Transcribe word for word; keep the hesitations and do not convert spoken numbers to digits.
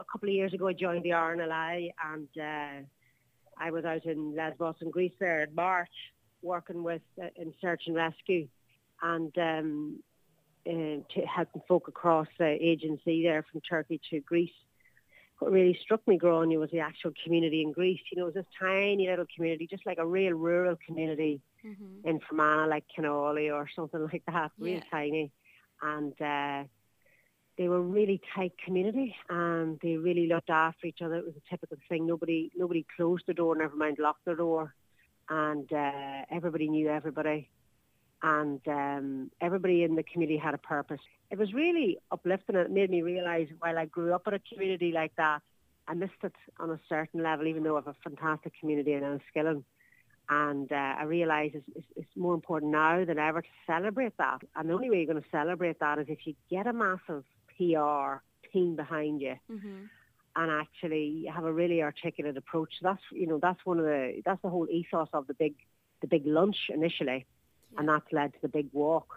A couple of years ago, I joined the R N L I, and uh, I was out in Lesbos in Greece there in March, working with uh, in search and rescue, and um, uh, to helping folk across the agency there from Turkey to Greece. What really struck me, Gráinne, was the actual community in Greece. You know, it was this tiny little community, just like a real rural community Mm-hmm. in Fermanagh, like Canoli or something like that, Yeah. real tiny. And uh, they were really tight community, and they really looked after each other. It was a typical thing. Nobody nobody closed the door, never mind locked the door. And uh, everybody knew everybody. And um, everybody in the community had a purpose. It was really uplifting, and it made me realise while I grew up in a community like that, I missed it on a certain level, even though I have a fantastic community in Enniskillen. And uh, I realise it's, it's, it's more important now than ever to celebrate that. And the only way you're going to celebrate that is if you get a massive P R team behind you, Mm-hmm. and actually have a really articulate approach. That's you know that's one of the that's the whole ethos of the big the big lunch initially, Yeah. and that's led to the big walk.